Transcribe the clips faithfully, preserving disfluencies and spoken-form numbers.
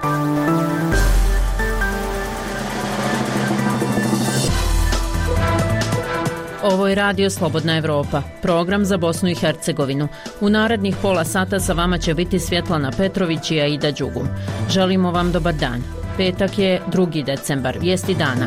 Ovo je Radio Slobodna Evropa, program za Bosnu i Hercegovinu. U narednih pola sata sa vama će biti Svjetlana Petrović i Aida Đugum. Želimo vam dobar dan. Petak je drugi decembar, vijesti dana.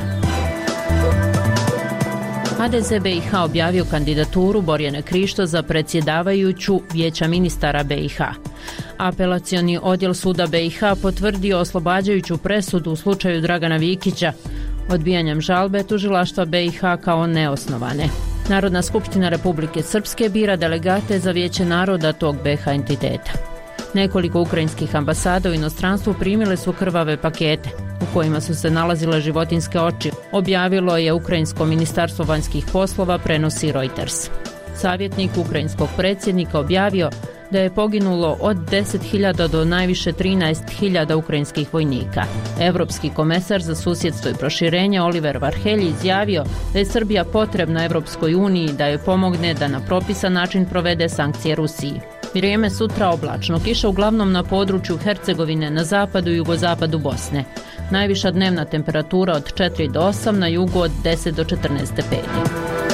ha de ze be i ha objavio kandidaturu Borjane Krišto za predsjedavajuću Vijeća ministara be i ha. Apelacioni odjel suda be i ha potvrdio oslobađajuću presudu u slučaju Dragana Vikića, odbijanjem žalbe tužilaštva be i ha kao neosnovane. Narodna skupština Republike Srpske bira delegate za Vijeće naroda tog be ha entiteta. Nekoliko ukrajinskih ambasada u inostranstvu primile su krvave pakete u kojima su se nalazile životinjske oči, objavilo je Ukrajinsko ministarstvo vanjskih poslova, prenosi Reuters. Savjetnik ukrajinskog predsjednika objavio da je poginulo od deset hiljada do najviše trinaest hiljada ukrajinskih vojnika. Evropski komesar za susjedstvo i proširenje Oliver Varhelji izjavio da je Srbija potrebna Evropskoj uniji da joj pomogne da na propisan način provede sankcije Rusiji. Vrijeme sutra oblačno, kiša uglavnom na području Hercegovine, na zapadu i jugozapadu Bosne. Najviša dnevna temperatura od četiri do osam, na jugu od deset do četrnaest stepeni.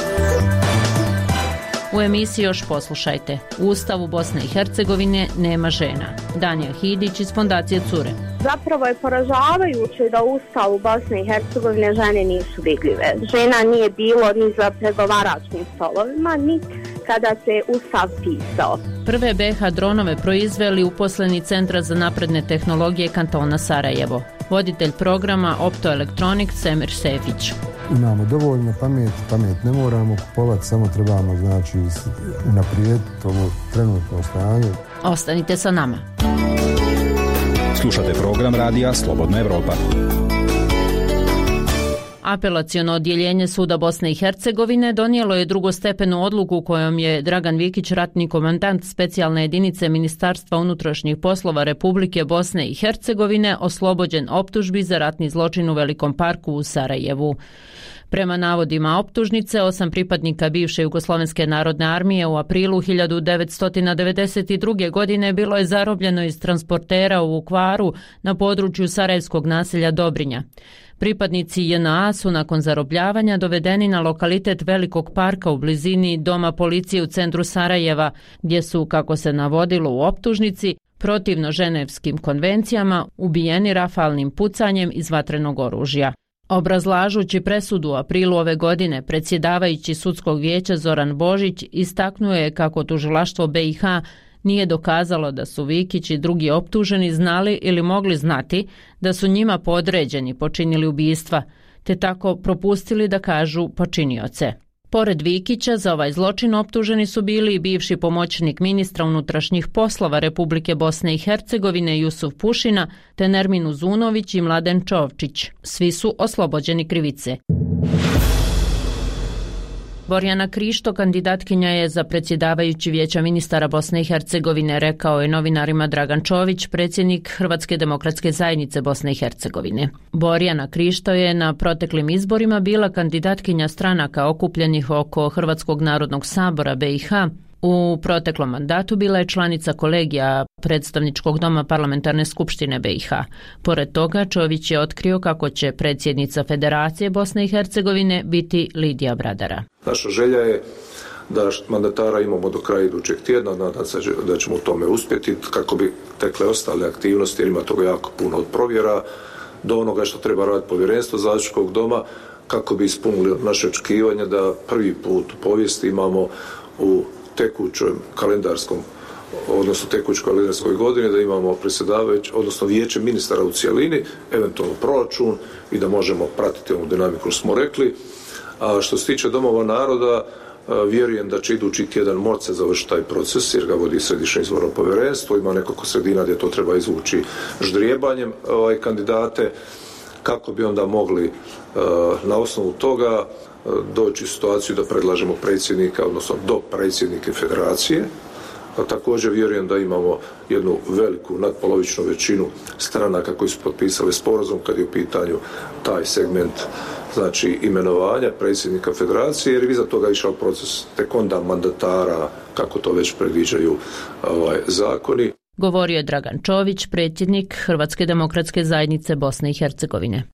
U emisiji još poslušajte. U Ustavu Bosne i Hercegovine nema žena. Danja Hidić iz Fondacije Cure. Zapravo je poražavajuće da u Ustavu Bosne i Hercegovine žene nisu vidljive. Žena nije bilo ni za pregovaračkim stolovima, ni kada se Ustav pisao. Prve be ha dronove proizveli uposleni Centra za napredne tehnologije kantona Sarajevo. Voditelj programa Optoelektronik Semir Sefić. Imamo dovoljno pamet, pamet ne moramo kupovati, samo trebamo znači unaprijediti ovo trenutno stanje. Ostanite sa nama. Slušate program radija Slobodna Evropa. Apelaciono odjeljenje suda Bosne i Hercegovine donijelo je drugostepenu odluku kojom je Dragan Vikić, ratni komandant specijalne jedinice Ministarstva unutrašnjih poslova Republike Bosne i Hercegovine, oslobođen optužbi za ratni zločin u Velikom parku u Sarajevu. Prema navodima optužnice, osam pripadnika bivše Jugoslovenske narodne armije u aprilu hiljadu devetsto devedeset druge. godine bilo je zarobljeno iz transportera u Vukovaru na području sarajevskog naselja Dobrinja. Pripadnici je en a su nakon zarobljavanja dovedeni na lokalitet Velikog parka u blizini doma policije u centru Sarajeva, gdje su, kako se navodilo u optužnici, protivno ženevskim konvencijama ubijeni rafalnim pucanjem iz vatrenog oružja. Obrazlažući presudu u aprilu ove godine, predsjedavajući sudskog vijeća Zoran Božić istaknuo je kako tužilaštvo be i ha nije dokazalo da su Vikić i drugi optuženi znali ili mogli znati da su njima podređeni počinili ubistva, te tako propustili da kažu počinioce. Pored Vikića, za ovaj zločin optuženi su bili i bivši pomoćnik ministra unutrašnjih poslova Republike Bosne i Hercegovine Jusuf Pušina, te Nermin Uzunović i Mladen Čovčić. Svi su oslobođeni krivice. Borjana Krišto, kandidatkinja je za predsjedavajući Vijeća ministara Bosne i Hercegovine, rekao je novinarima Dragan Čović, predsjednik Hrvatske demokratske zajednice Bosne i Hercegovine. Borjana Krišto je na proteklim izborima bila kandidatkinja stranaka okupljenih oko Hrvatskog narodnog sabora be i ha. U proteklom mandatu bila je članica kolegija predstavničkog doma parlamentarne skupštine be i ha. Pored toga, Čović je otkrio kako će predsjednica Federacije Bosne i Hercegovine biti Lidija Bradara. Naša želja je da mandatara imamo do kraja idućeg tjedna, nadam se da ćemo u tome uspjeti kako bi tekle ostale aktivnosti, jer ima toga jako puno od provjera do onoga što treba raditi povjerenstvo zastupničkog doma kako bi ispunili naše očekivanje da prvi put u povijesti imamo u tekućem kalendarskom, odnosno tekućoj kalendarskoj godini da imamo predsjedavajući, odnosno vijeće ministara u cjelini, eventualno proračun i da možemo pratiti ovu dinamiku što smo rekli. A što se tiče domova naroda, vjerujem da će idući tjedan moći se završiti taj proces jer ga vodi Središnje izborno povjerenstvo, ima nekoliko sredina gdje to treba izvući ždrijebanjem ovaj, kandidate kako bi onda mogli na osnovu toga doći u situaciju da predlažemo predsjednika, odnosno do predsjednike federacije. A također vjerujem da imamo jednu veliku nadpolovičnu većinu stranaka koji su potpisali sporazum kad je u pitanju taj segment, znači imenovanja predsjednika federacije, jer je iza toga išao proces tek onda mandatara, kako to već predviđaju ovaj, zakoni. govorio je Dragan Čović, predsjednik Hrvatske demokratske zajednice Bosne i Hercegovine.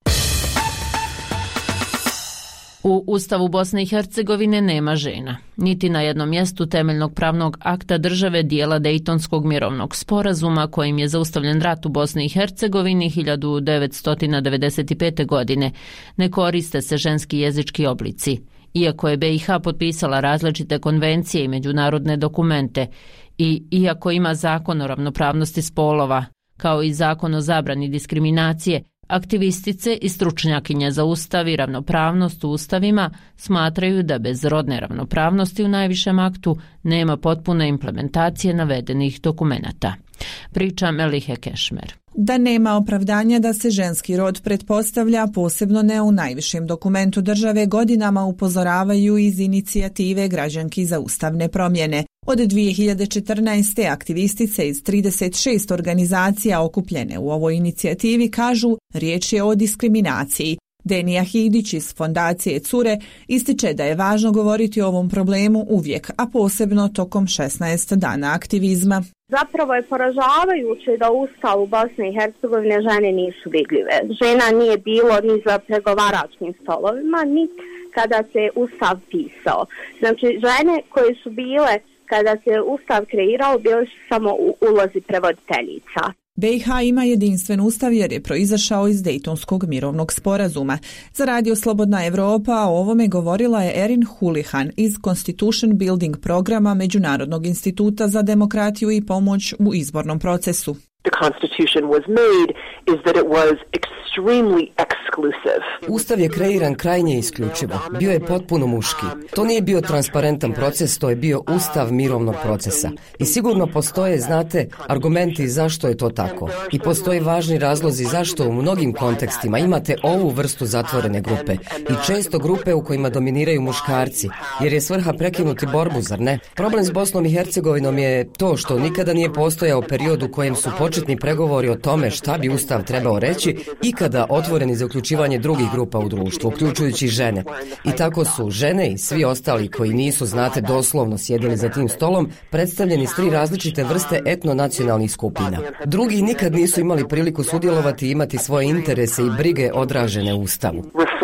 U Ustavu Bosne i Hercegovine nema žena, niti na jednom mjestu temeljnog pravnog akta države dijela Dejtonskog mirovnog sporazuma kojim je zaustavljen rat u Bosni i Hercegovini hiljadu devetsto devedeset pete. godine. Ne koriste se ženski jezički oblici. Iako je B i H potpisala različite konvencije i međunarodne dokumente i iako ima zakon o ravnopravnosti spolova, kao i zakon o zabrani diskriminacije, aktivistice i stručnjakinje za ustav i ravnopravnost u ustavima smatraju da bez rodne ravnopravnosti u najvišem aktu nema potpune implementacije navedenih dokumenata. Priča Melihe Kešmer. Da nema opravdanja da se ženski rod pretpostavlja, posebno ne u najvišem dokumentu države, godinama upozoravaju iz inicijative Građanki za ustavne promjene. Od dvije hiljade četrnaeste. aktivistice iz trideset šest organizacija okupljene u ovoj inicijativi kažu riječ je o diskriminaciji. Denija Hidić iz fondacije Cure ističe da je važno govoriti o ovom problemu uvijek, a posebno tokom šesnaest dana aktivizma. Zapravo je poražavajuće da u Ustavu Bosne i Hercegovine žene nisu vidljive. Žena nije bilo ni za pregovaračkim stolovima, ni kada se Ustav pisao. Znači, žene koje su bile kada se Ustav kreirao, bile su samo u ulozi prevoditeljica. B i H ima jedinstven ustav jer je proizašao iz Dejtonskog mirovnog sporazuma. Za Radio Slobodna Evropa o ovome govorila je Erin Hulihan iz Constitution Building programa Međunarodnog instituta za demokratiju i pomoć u izbornom procesu. The Constitution was made is that it was extremely exclusive. Ustav je kreiran krajnje isključivo. Bio je potpuno muški. To nije bio transparentan proces, to je bio ustav mirovnog procesa. I sigurno postoje, znate, argumenti zašto je to tako. I postoje važni razlozi zašto u mnogim kontekstima imate ovu vrstu zatvorene grupe. I često grupe u kojima dominiraju muškarci, jer je svrha prekinuti borbu, zar ne? Problem s Bosnom i Hercegovinom je to što nikada nije postojao period u kojem su početni pregovori o tome šta bi Ustav trebao reći ikada otvoreni za uključivanje drugih grupa u društvu, uključujući žene. I tako su žene i svi ostali koji nisu, znate, doslovno sjedili za tim stolom, predstavljeni s tri različite vrste etnonacionalnih skupina. Drugi nikad nisu imali priliku sudjelovati i imati svoje interese i brige odražene u Ustavu.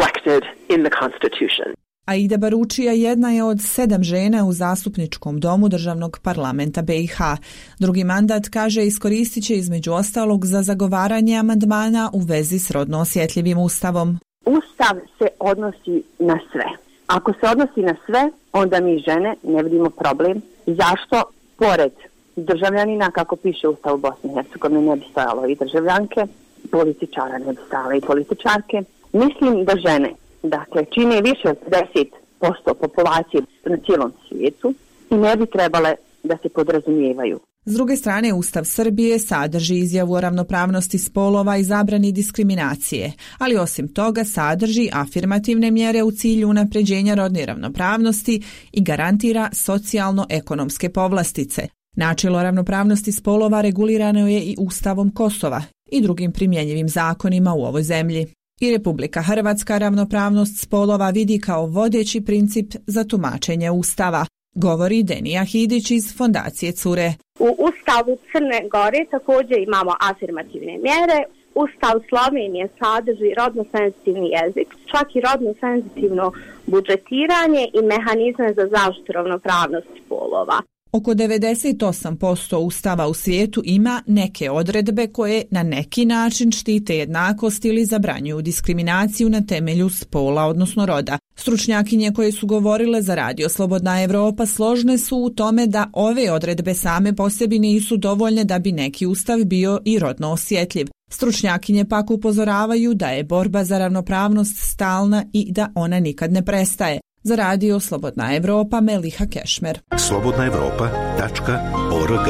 Aida Baručija jedna je od sedam žena u zastupničkom domu državnog parlamenta B i H. Drugi mandat, kaže, iskoristit će između ostalog za zagovaranje amandmana u vezi s rodno osjetljivim ustavom. Ustav se odnosi na sve. Ako se odnosi na sve, onda mi žene ne vidimo problem. Zašto? Pored državljanina, kako piše Ustav u Bosni i Hercegovini, ne bi stajalo i državljanke, političara ne bi stajalo i političarke. Mislim da žene, dakle, čine više od pedeset posto populacije na cijelom svijetu i ne bi trebale da se podrazumijevaju. S druge strane, Ustav Srbije sadrži izjavu o ravnopravnosti spolova i zabrani diskriminacije, ali osim toga sadrži afirmativne mjere u cilju unapređenja rodne ravnopravnosti i garantira socijalno-ekonomske povlastice. Načelo ravnopravnosti spolova regulirano je i Ustavom Kosova i drugim primjenjivim zakonima u ovoj zemlji. I Republika Hrvatska ravnopravnost spolova vidi kao vodeći princip za tumačenje Ustava, govori Denija Hidić iz fondacije Cure. U Ustavu Crne Gore također imamo afirmativne mjere. Ustav Slovenije sadrži rodno senzitivni jezik, čak i rodno senzitivno budžetiranje i mehanizme za zaštitu ravnopravnosti spolova. Oko devedeset osam posto ustava u svijetu ima neke odredbe koje na neki način štite jednakost ili zabranjuju diskriminaciju na temelju spola, odnosno roda. Stručnjakinje koje su govorile za Radio Slobodna Evropa složne su u tome da ove odredbe same po sebi nisu dovoljne da bi neki ustav bio i rodno osjetljiv. Stručnjakinje pak upozoravaju da je borba za ravnopravnost stalna i da ona nikad ne prestaje. Za Radio Slobodna Evropa, Meliha Kešmer. slobodna evropa tačka org.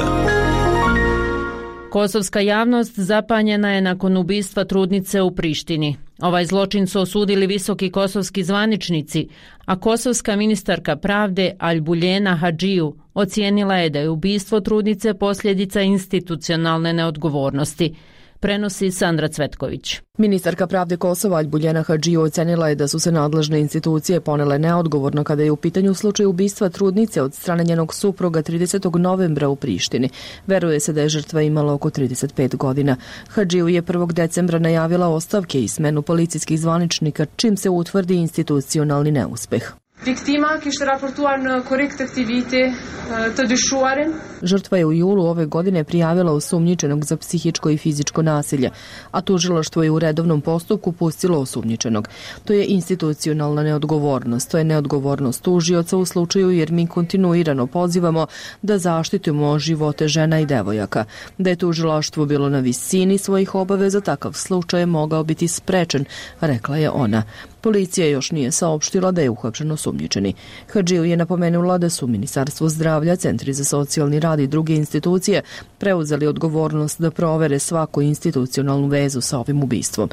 Kosovska javnost zapanjena je nakon ubistva trudnice u Prištini. Ovaj zločin su osudili visoki kosovski zvaničnici, a kosovska ministarka pravde Albuljena Hadžiju ocijenila je da je ubistvo trudnice posljedica institucionalne neodgovornosti. Prenosi Sandra Cvetković. Ministarka pravde Kosova Albuljena Hadžiju ocenila je da su se nadležne institucije ponele neodgovorno kada je u pitanju slučaj ubistva trudnice od strane njenog supruga tridesetog novembra u Prištini. Veruje se da je žrtva imala oko trideset pet godina. Hadžiju je prvog decembra najavila ostavke i smenu policijskih zvaničnika, čim se utvrdi institucionalni neuspeh. Viktima kishte raportuar në korrekt aktivite të dyshuarin. Žrtva je u julu ove godine prijavila osumnjičenog za psihičko i fizičko nasilje, a tužilaštvo je u redovnom postupku pustilo osumnjičenog. To je institucionalna neodgovornost, to je neodgovornost tužioca u slučaju jer mi kontinuirano pozivamo da zaštitimo živote žena i devojaka. Da je tužilaštvo bilo na visini svojih obaveza, takav slučaj je mogao biti sprečen, rekla je ona. Policija još nije saopštila da je uhapšen osumnjičeni. Hadžiju je napomenula da su Ministarstvo zdravlja, Centri za socijalni rad i druge institucije preuzeli odgovornost da provere svaku institucionalnu vezu sa ovim ubistvom.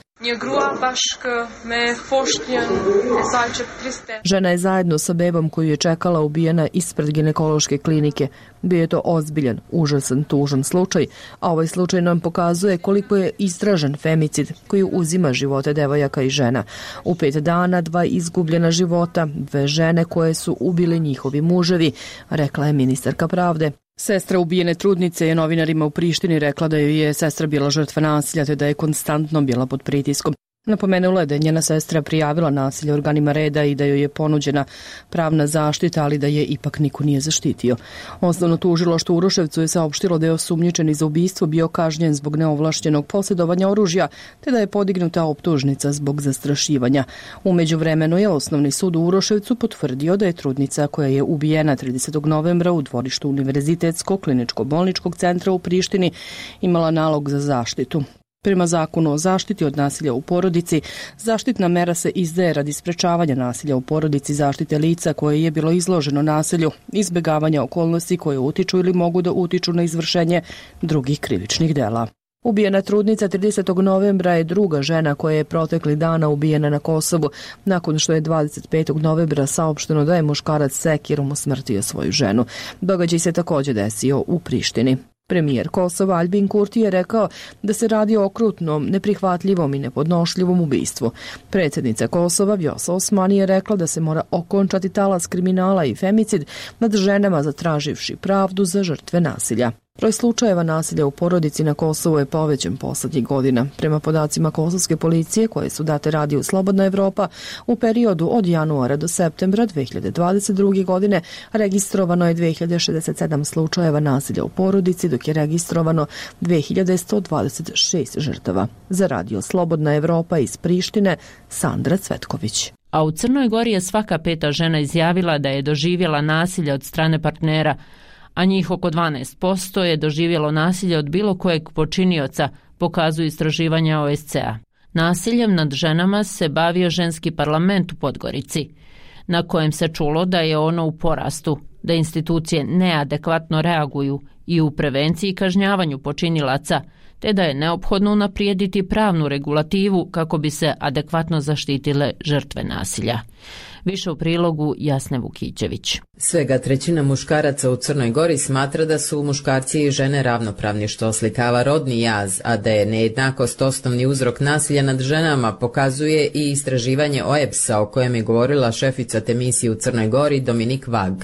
Žena je zajedno sa bebom koju je čekala ubijena ispred ginekološke klinike. Bio je to ozbiljan, užasan, tužan slučaj, a ovaj slučaj nam pokazuje koliko je istražen femicid koji uzima živote devojaka i žena. U pet dana dva izgubljena života, dve žene koje su ubili njihovi muževi, rekla je ministarka pravde. Sestra ubijene trudnice je novinarima u Prištini rekla da joj je sestra bila žrtva nasilja te da je konstantno bila pod pritiskom. Napomenula je da je njena sestra prijavila nasilje organima reda i da joj je ponuđena pravna zaštita, ali da je ipak niko nije zaštitio. Osnovno tužilaštvo u Uroševcu je saopštilo da je osumnjičeni za ubistvo bio kažnjen zbog neovlašćenog posjedovanja oružja, te da je podignuta optužnica zbog zastrašivanja. U međuvremenu je Osnovni sud u Uroševcu potvrdio da je trudnica koja je ubijena tridesetog novembra u dvorištu Univerzitetskog kliničko-bolničkog centra u Prištini imala nalog za zaštitu. Prema zakonu o zaštiti od nasilja u porodici, zaštitna mera se izdaje radi sprečavanja nasilja u porodici, zaštite lica koje je bilo izloženo nasilju, izbjegavanja okolnosti koje utiču ili mogu da utiču na izvršenje drugih krivičnih dela. Ubijena trudnica tridesetog novembra je druga žena koja je protekli dana ubijena na Kosovu, nakon što je dvadeset petog novembra saopšteno da je muškarac sekirom usmrtio svoju ženu. Događaj se također desio u Prištini. Premijer Kosova Albin Kurti je rekao da se radi o okrutnom, neprihvatljivom i nepodnošljivom ubistvu. Predsjednica Kosova Vjosa Osmani je rekla da se mora okončati talas kriminala i femicid nad ženama zatraživši pravdu za žrtve nasilja. Broj slučajeva nasilja u porodici na Kosovu je povećan poslednjih godina. Prema podacima kosovske policije koje su date radiju Slobodna Evropa, u periodu od januara do septembra dve hiljade dvadeset druge. godine registrovano je dve hiljade šezdeset sedam slučajeva nasilja u porodici, dok je registrovano dve hiljade sto dvadeset šest žrtava. Za radio Slobodna Evropa iz Prištine, Sandra Cvetković. A u Crnoj Gori je svaka peta žena izjavila da je doživjela nasilje od strane partnera, a njih oko dvanaest posto je doživjelo nasilje od bilo kojeg počinioca, pokazuju istraživanja O S C A. Nasiljem nad ženama se bavio ženski parlament u Podgorici, na kojem se čulo da je ono u porastu, da institucije neadekvatno reaguju i u prevenciji i kažnjavanju počinilaca, te da je neophodno unaprijediti pravnu regulativu kako bi se adekvatno zaštitile žrtve nasilja. Više u prilogu Jasne Vukićević. Svega trećina muškaraca u Crnoj Gori smatra da su muškarci i žene ravnopravni, što oslikava rodni jaz, a da je nejednakost osnovni uzrok nasilja nad ženama, pokazuje i istraživanje O E B S-a o kojem je govorila šefica te misije u Crnoj Gori Dominik Vag.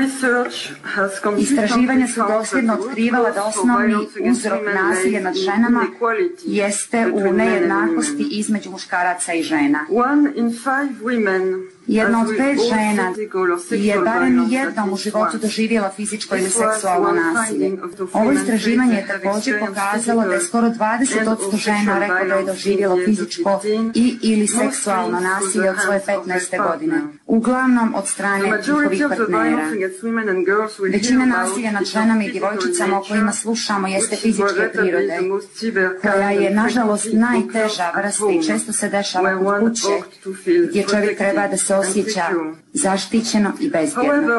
Istraživanja su dosljedno otkrivala da osnovni uzrok nasilja nad ženama jeste u nejednakosti između muškaraca i žena. Jedna od pet žena je barem jednom u životu doživjela fizičko ili seksualno nasilje. Ovo istraživanje je također pokazalo da je skoro dvadeset posto žena reklo da je doživjelo fizičko i ili seksualno nasilje od svoje petnaeste godine. Uglavnom od strane njihovih partnera. Većina nasilja nad ženama i djevojčicama o kojima slušamo jeste fizičke prirode, koja je nažalost najteža vrsta i često se dešava kod kuće, gdje čovjek treba da se osjeća zaštićeno i bezbjedno.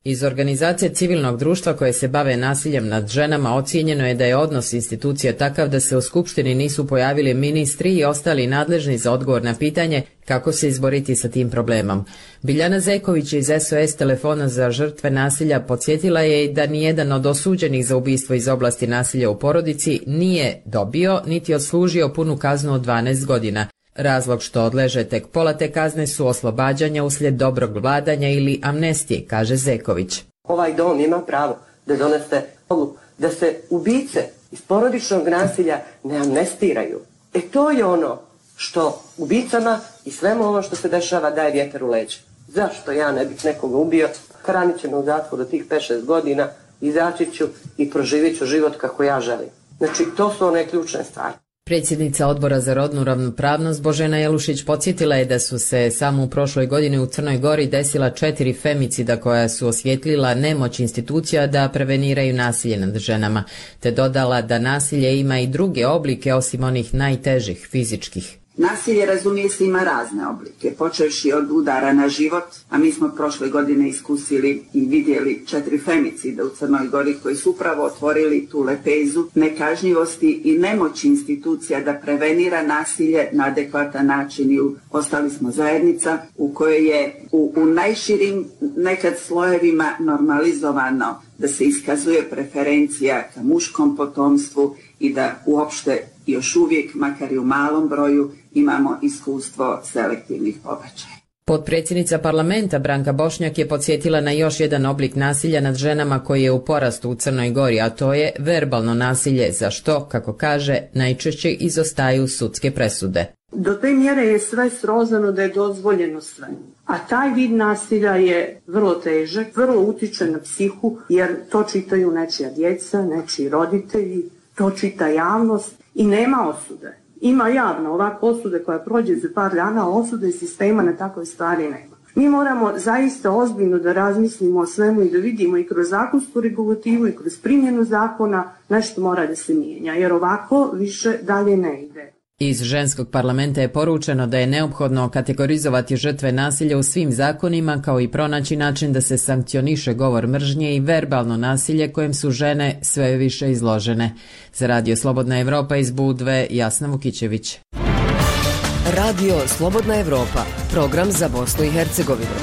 Iz organizacije civilnog društva koje se bave nasiljem nad ženama ocijenjeno je da je odnos institucija takav da se u Skupštini nisu pojavili ministri i ostali nadležni za odgovor na pitanje kako se izboriti sa tim problemom. Biljana Zeković iz S O S telefona za žrtve nasilja podsjetila je da nijedan od osuđenih za ubistvo iz oblasti nasilja u porodici nije dobio niti odslužio punu kaznu od dvanaest godina. Razlog što odleže tek pola te kazne su oslobađanja uslijed dobrog vladanja ili amnestije, kaže Zeković. Ovaj dom ima pravo da donese odluku da se ubice iz porodičnog nasilja ne amnestiraju. E to je ono što ubicama i svemu ovo što se dešava daje vjetar u leđa. Zašto ja ne bih nekoga ubio, hranit ćemo u zatvoru do tih pet šest godina, izaći ću i proživit ću život kako ja želim. Znači, to su one ključne stvari. Predsjednica Odbora za rodnu ravnopravnost Božena Jelušić podsjetila je da su se samo u prošloj godini u Crnoj Gori desila četiri femicida koja su osvijetlila nemoć institucija da preveniraju nasilje nad ženama, te dodala da nasilje ima i druge oblike osim onih najtežih, fizičkih. Nasilje, razumije se, ima razne oblike, počevši od udara na život, a mi smo prošle godine iskusili i vidjeli četiri femicida u Crnoj Gori koji su upravo otvorili tu lepezu nekažnjivosti i nemoći institucija da prevenira nasilje na adekvatan način. I ostali smo zajednica u kojoj je u, u najširim nekad slojevima normalizovano da se iskazuje preferencija ka muškom potomstvu i da uopšte još uvijek, makar i u malom broju, imamo iskustvo selektivnih pobačaja. Potpredsjednica parlamenta Branka Bošnjak je podsjetila na još jedan oblik nasilja nad ženama koji je u porastu u Crnoj Gori, a to je verbalno nasilje, za što, kako kaže, najčešće izostaju sudske presude. Do te mjere je sve srozano da je dozvoljeno sve. A taj vid nasilja je vrlo težak, vrlo utiče na psihu, jer to čitaju nečija djeca, nečiji roditelji, to čita javnost i nema osude. Ima javno ovako osude koja prođe za par dana, a osude sistema na takve stvari nema. Mi moramo zaista ozbiljno da razmislimo o svemu i da vidimo i kroz zakonsku regulativu i kroz primjenu zakona nešto mora da se mijenja, jer ovako više dalje ne ide. Iz ženskog parlamenta je poručeno da je neophodno kategorizovati žrtve nasilja u svim zakonima, kao i pronaći način da se sankcioniše govor mržnje i verbalno nasilje kojem su žene sve više izložene. Za Radio Slobodna Evropa iz Budve, Jasna Vukićević. Radio Slobodna Evropa, program za Bosnu i Hercegovinu.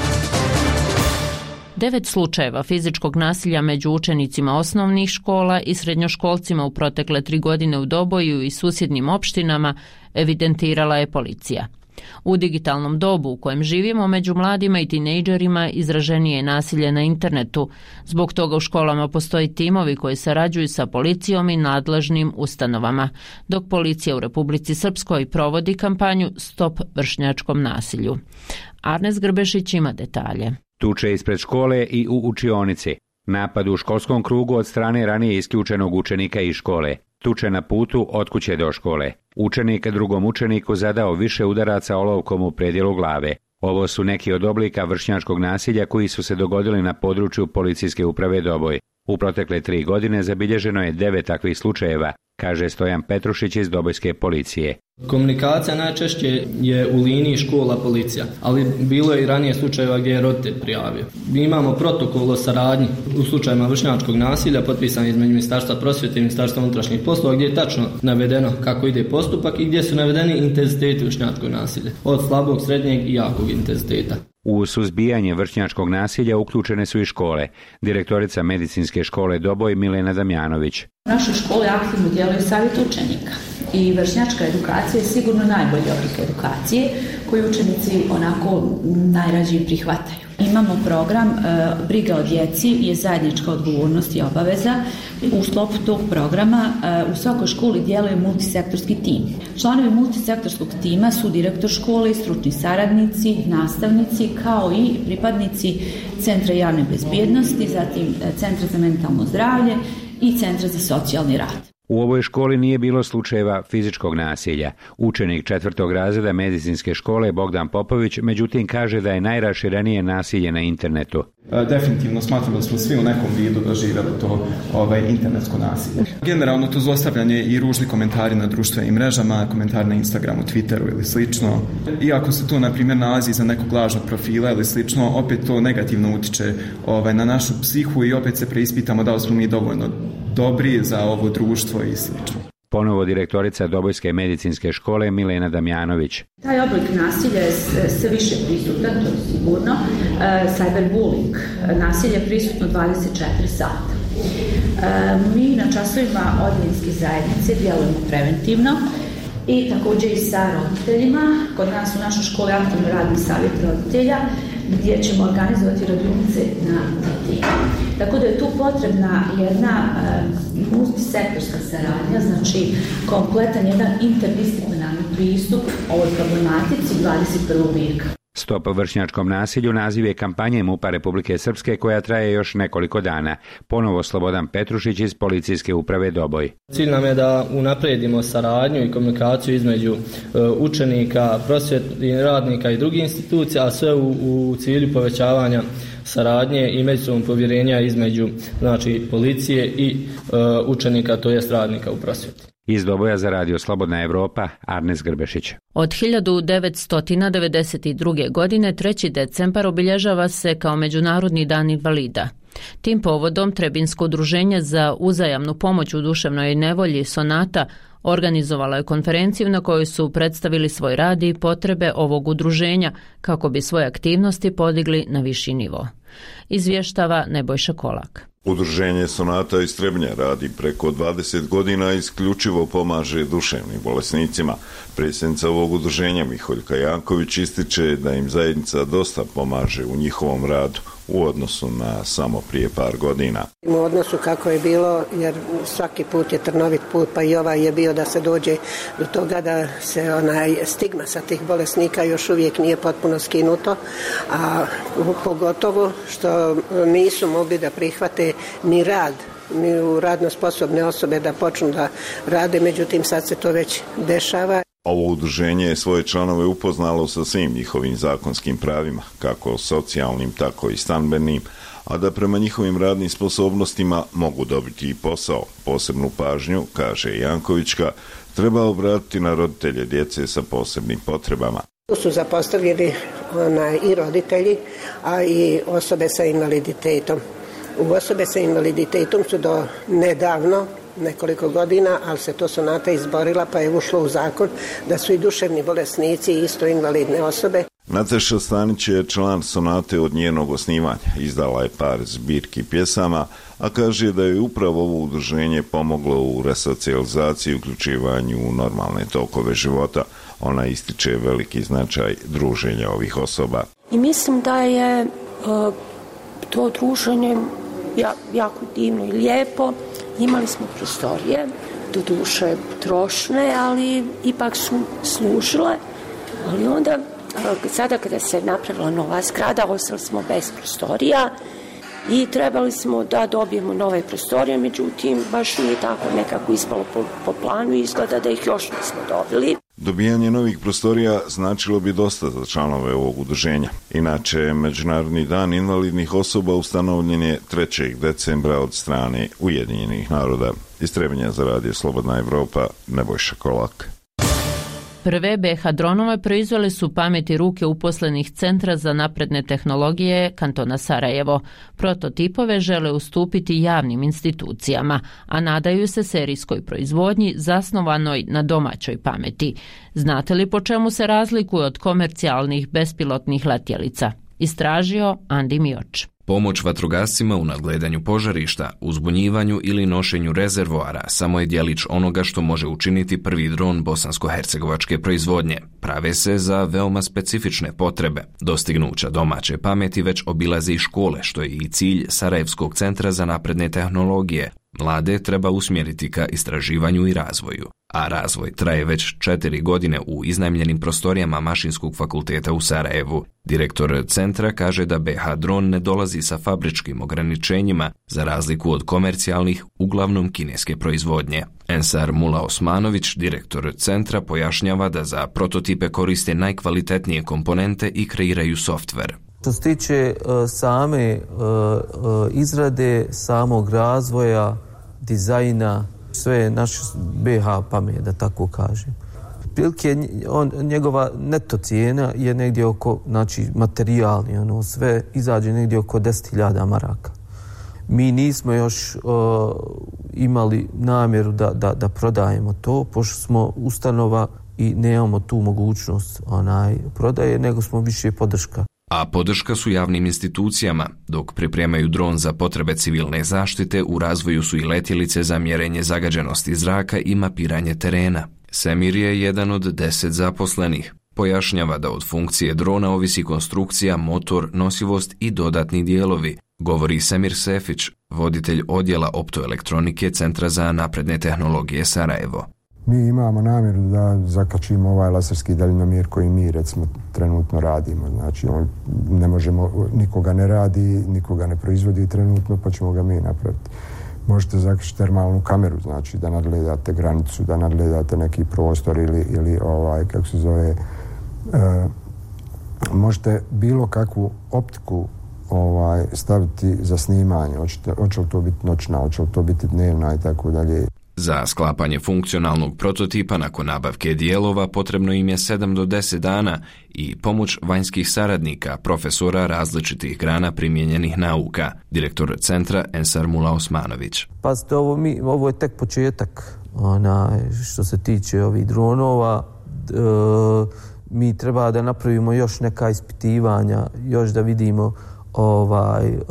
Devet slučajeva fizičkog nasilja među učenicima osnovnih škola i srednjoškolcima u protekle tri godine u Doboju i susjednim opštinama evidentirala je policija. U digitalnom dobu u kojem živimo, među mladima i tinejdžerima izraženije je nasilje na internetu. Zbog toga u školama postoji timovi koji sarađuju sa policijom i nadležnim ustanovama, dok policija u Republici Srpskoj provodi kampanju Stop vršnjačkom nasilju. Arnes Grbešić ima detalje. Tuče ispred škole i u učionici. Napad u školskom krugu od strane ranije isključenog učenika iz škole. Tuče na putu od kuće do škole. Učenik drugom učeniku zadao više udaraca olovkom u predjelu glave. Ovo su neki od oblika vršnjačkog nasilja koji su se dogodili na području policijske uprave Doboj. U protekle tri godine zabilježeno je devet takvih slučajeva, kaže Stojan Petrušić iz Dobojske policije. Komunikacija najčešće je u liniji škola policija, ali bilo je i ranije slučajeva gdje je roditelj prijavio. Mi imamo protokol o saradnji u slučajima vršnjačkog nasilja potpisan između Ministarstva prosvjete i Ministarstva unutrašnjih poslova, gdje je tačno navedeno kako ide postupak i gdje su navedeni intenziteti vršnjačkog nasilja, od slabog, srednjeg i jakog intenziteta. U suzbijanje vršnjačkog nasilja uključene su i škole. Direktorica medicinske škole Doboj Milena Damjanović. U našoj školi aktivno djeluje savjet učenika i vršnjačka edukacija je sigurno najbolji oblik edukacije koju učenici onako najrađe prihvataju. Imamo program e, Briga o djeci je zajednička odgovornost i obaveza. U sklopu tog programa e, u svakoj školi djeluje multisektorski tim. Članovi multisektorskog tima su direktor škole, stručni saradnici, nastavnici kao i pripadnici Centra javne bezbjednosti, zatim Centra za mentalno zdravlje i Centra za socijalni rad. U ovoj školi nije bilo slučajeva fizičkog nasilja. Učenik četvrtog razreda medicinske škole Bogdan Popović međutim kaže da je najraširenije nasilje na internetu. Definitivno smatram da smo svi u nekom vidu doživjeli to ovaj, internetsko nasilje. Generalno to zlostavljanje i ružni komentari na društvenim mrežama, komentari na Instagramu, Twitteru ili slično. Iako se to na primjer nalazi za nekog lažnog profila ili slično, opet to negativno utiče ovaj, na našu psihu i opet se preispitamo da li smo mi dovoljno dobri za ovo društvo i slično. Ponovo direktorica Dobojske medicinske škole Milena Damjanović. Taj oblik nasilja je sve više prisutan, to je sigurno. Cyberbullying, nasilje je prisutno dvadeset četiri sata. Mi na časovima odgojne zajednice djelujemo preventivno i također i sa roditeljima. Kod nas u našoj školi aktivno radi savjet roditelja gdje ćemo organizovati radionice na temu. Tako da je tu potrebna jedna uh, multisektorska saradnja, znači kompletan jedan interdisciplinarni pristup ovoj problematici dvadeset prvog vijeka. Stop vršnjačkom nasilju naziv je kampanje MUP-a Republike Srpske koja traje još nekoliko dana. Ponovo Slobodan Petrušić iz Policijske uprave Doboj. Cilj nam je da unaprijedimo saradnju i komunikaciju između učenika, prosvjetnih radnika i drugih institucija, a sve u, u cilju povećavanja saradnje i međusobnog povjerenja između znači, policije i uh, učenika, to jest radnika u prosvjeti. Iz Doboja za Radio Slobodna Evropa, Arnes Grbešić. Od hiljadu devetsto devedeset druge. godine treći decembar obilježava se kao Međunarodni dan invalida. Tim povodom Trebinsko udruženje za uzajamnu pomoć u duševnoj nevolji Sonata organizovalo je konferenciju na kojoj su predstavili svoj rad i potrebe ovog udruženja kako bi svoje aktivnosti podigli na viši nivo. Izvještava Nebojša Kolak. Udruženje Sonata iz Trebnja radi preko dvadeset godina i isključivo pomaže duševnim bolesnicima. Predsjednica ovog udruženja Miholjka Janković ističe da im zajednica dosta pomaže u njihovom radu u odnosu na samo prije par godina. U odnosu kako je bilo, jer svaki put je trnovit put, pa i ovaj je bio da se dođe do toga da se onaj stigma sa tih bolesnika još uvijek nije potpuno skinuto, a pogotovo što nisu mogli da prihvate ni rad, ni u radno sposobne osobe da počnu da rade, međutim sad se to već dešava. Ovo udruženje je svoje članove upoznalo sa svim njihovim zakonskim pravima, kako socijalnim, tako i stambenim, a da prema njihovim radnim sposobnostima mogu dobiti i posao. Posebnu pažnju, kaže Jankovićka, treba obratiti na roditelje djece sa posebnim potrebama. Tu su zapostavljeni onaj, i roditelji, a i osobe sa invaliditetom. U osobe sa invaliditetom su do nedavno, nekoliko godina, ali se to Sonata izborila pa je ušlo u zakon da su i duševni bolesnici isto invalidne osobe. Nataša Stanić je član Sonate od njenog osnivanja. Izdala je par zbirki pjesama, a kaže da je upravo ovo udruženje pomoglo u resocijalizaciji i uključivanju u normalne tokove života. Ona ističe veliki značaj druženja ovih osoba. I mislim da je uh, to druženje ja, jako divno i lijepo. Imali smo prostorije, do duše trošne, ali ipak su služile. Ali onda, sada kada se napravila nova zgrada, ostali smo bez prostorija i trebali smo da dobijemo nove prostorije, međutim, baš nije tako nekako ispalo po, po planu i izgleda da ih još nismo dobili. Dobijanje novih prostorija značilo bi dosta za članove ovog udruženja. Inače, Međunarodni dan invalidnih osoba ustanovljen je trećeg decembra od strane Ujedinjenih naroda. Iz Trebinja za Radio Slobodna Evropa, Nebojša Kolak. Prve B H dronove proizveli su pameti ruke uposlenih Centra za napredne tehnologije kantona Sarajevo. Prototipove žele ustupiti javnim institucijama, a nadaju se serijskoj proizvodnji zasnovanoj na domaćoj pameti. Znate li po čemu se razlikuje od komercijalnih bespilotnih letjelica? Istražio Andi Mioč. Pomoć vatrogascima u nadgledanju požarišta, uzbunjivanju ili nošenju rezervoara samo je djelić onoga što može učiniti prvi dron bosansko-hercegovačke proizvodnje. Prave se za veoma specifične potrebe. Dostignuća domaće pameti već obilaze i škole, što je i cilj Sarajevskog centra za napredne tehnologije. Mlade treba usmjeriti ka istraživanju i razvoju. a razvoj traje već četiri godine u iznajmljenim prostorijama Mašinskog fakulteta u Sarajevu. Direktor centra kaže da B H dron ne dolazi sa fabričkim ograničenjima, za razliku od komercijalnih, uglavnom kineske proizvodnje. Ensar Mula Osmanović, direktor centra, pojašnjava da za prototipe koriste najkvalitetnije komponente i kreiraju softver. Što se tiče uh, same uh, uh, izrade, samog razvoja, dizajna, sve je naš B H pamet, da tako kažem. Prilike, on, njegova neto cijena je negdje oko, znači materijalni, ono, sve izađe negdje oko deset hiljada maraka. Mi nismo još uh, imali namjeru da, da, da prodajemo to, pošto smo ustanova i nemamo tu mogućnost onaj, prodaje, nego smo više podrška. A podrška su javnim institucijama. Dok pripremaju dron za potrebe civilne zaštite, u razvoju su i letjelice za mjerenje zagađenosti zraka i mapiranje terena. Semir je jedan od deset zaposlenih. Pojašnjava da od funkcije drona ovisi konstrukcija, motor, nosivost i dodatni dijelovi, govori Semir Sefić, voditelj odjela optoelektronike Centra za napredne tehnologije Sarajevo. Mi imamo namjeru da zakačimo ovaj laserski daljinomjer koji mi recimo trenutno radimo. Znači on ne možemo, nikoga ne radi, nikoga ne proizvodi trenutno, pa ćemo ga mi napraviti. Možete zakačiti termalnu kameru, znači da nadgledate granicu, da nadgledate neki prostor ili, ili ovaj, kako se zove, e, možete bilo kakvu optiku ovaj, staviti za snimanje. Hoćete, hoće li to biti noćna, hoće li to biti dnevna i tako dalje. Za sklapanje funkcionalnog prototipa nakon nabavke dijelova potrebno im je sedam do deset dana i pomoć vanjskih saradnika, profesora različitih grana primijenjenih nauka, direktor centra Ensar Mula Osmanović. Pazite, ovo, mi, ovo je tek početak ona, što se tiče ovih dronova. E, mi treba da napravimo još neka ispitivanja, još da vidimo ovaj, e,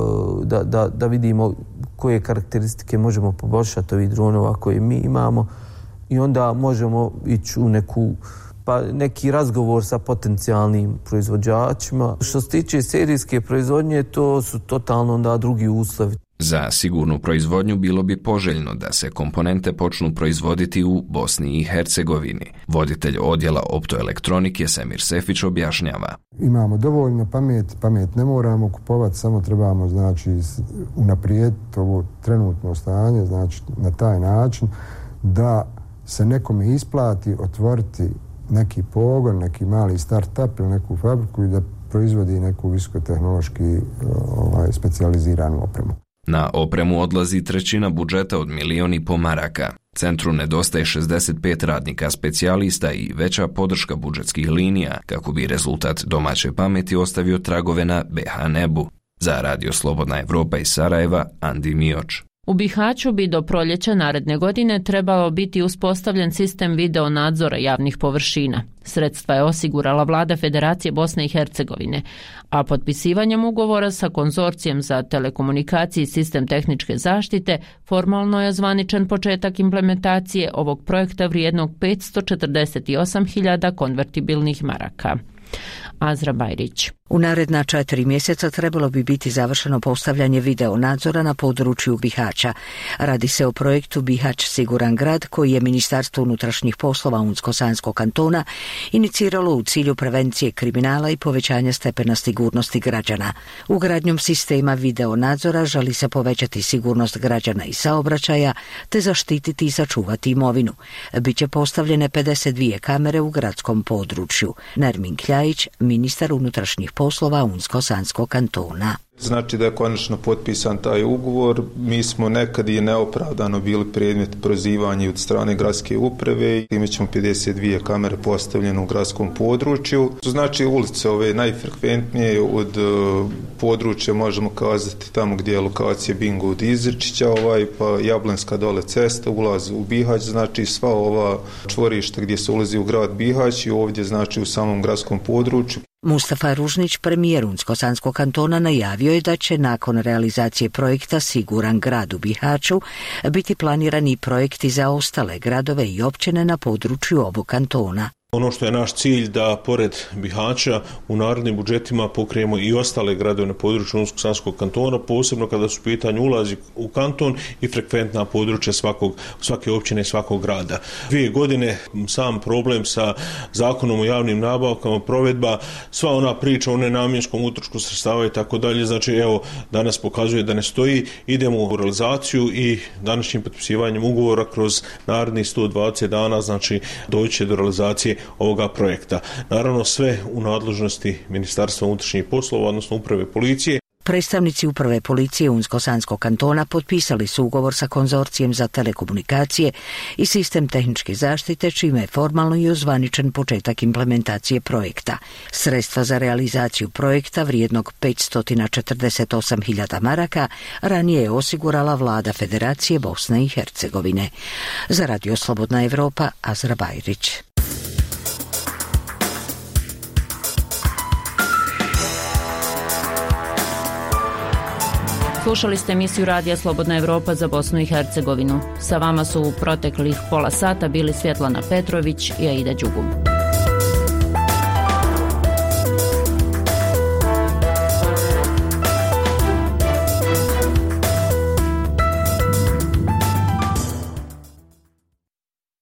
da, da, da vidimo koje karakteristike možemo poboljšati ovih dronova koje mi imamo i onda možemo ići u neku, pa neki razgovor sa potencijalnim proizvođačima. Što se tiče serijske proizvodnje, to su totalno onda drugi uslovi. Za sigurnu proizvodnju bilo bi poželjno da se komponente počnu proizvoditi u Bosni i Hercegovini. Voditelj odjela optoelektronike Semir Sefić objašnjava. Imamo dovoljno pamet, pamet ne moramo kupovati, samo trebamo znači unaprijediti ovo trenutno stanje, znači na taj način da se nekome isplati otvoriti neki pogon, neki mali start-up ili neku fabriku i da proizvodi neku visokotehnološki ovaj, specijaliziranu opremu. Na opremu odlazi trećina budžeta od milion i po maraka. Centru nedostaje šezdeset pet radnika specijalista i veća podrška budžetskih linija kako bi rezultat domaće pameti ostavio tragove na B H nebu. Za Radio Slobodna Evropa iz Sarajeva, Andi Mioč. U Bihaću bi do proljeća naredne godine trebalo biti uspostavljen sistem video nadzora javnih površina. Sredstva je osigurala vlada Federacije Bosne i Hercegovine, a potpisivanjem ugovora sa Konzorcijem za telekomunikacije i sistem tehničke zaštite formalno je zvaničan početak implementacije ovog projekta vrijednog petsto četrdeset osam hiljada konvertibilnih maraka. Azra Bajrić. U naredna četiri mjeseca trebalo bi biti završeno postavljanje video nadzora na području Bihaća. Radi se o projektu Bihać Siguran grad koji je Ministarstvo unutrašnjih poslova Unsko-Sanskog kantona iniciralo u cilju prevencije kriminala i povećanja stepena sigurnosti građana. Ugradnjom sistema video nadzora želi se povećati sigurnost građana i saobraćaja te zaštititi i sačuvati imovinu. Biće postavljene pedeset dvije kamere u gradskom području. Nermin Kljajić, ministar unutrašnjih poslova Unsko-Sanskog kantona. Znači da je konačno potpisan taj ugovor. Mi smo nekad i neopravdano bili predmet prozivanja od strane gradske uprave. Imat ćemo pedeset dvije kamere postavljene u gradskom području. Znači ulice ove najfrekventnije od uh, područja možemo kazati tamo gdje je lokacija Bingo od Izričića, ovaj, pa Jablanska dole cesta, ulaz u Bihać, znači sva ova čvorišta gdje se ulazi u grad Bihać i ovdje znači u samom gradskom području. Mustafa Ružnić, premijer Unsko-Sanskog kantona, najavio je da će nakon realizacije projekta Siguran grad u Bihaću biti planirani projekti za ostale gradove i općine na području ovog kantona. Ono što je naš cilj da pored Bihaća u narodnim budžetima pokrijemo i ostale gradove na području Unsko-Sanskog kantona, posebno kada su u pitanju ulazi u kanton i frekventna područja svakog, svake općine i svakog grada. Dvije godine sam problem sa zakonom o javnim nabavkama, provedba, sva ona priča o nenamjenskom utrošku sredstava i tako dalje, znači evo danas pokazuje da ne stoji, idemo u realizaciju i današnjim potpisivanjem ugovora kroz narednih sto dvadeset dana, znači doći do realizacije ovoga projekta. Naravno sve u nadležnosti Ministarstva unutrašnjih poslova, odnosno Uprave policije. Predstavnici Uprave policije Unsko-Sanskog kantona potpisali su ugovor sa Konzorcijem za telekomunikacije i sistem tehničke zaštite, čime je formalno i ozvaničen početak implementacije projekta. Sredstva za realizaciju projekta vrijednog petsto četrdeset osam hiljada maraka ranije je osigurala vlada Federacije Bosne i Hercegovine. Za Radio Slobodna Evropa, Azra Bajrić. Slušali ste emisiju Radija Slobodna Evropa za Bosnu i Hercegovinu. Sa vama su u proteklih pola sata bili Svjetlana Petrović i Aida Đugum.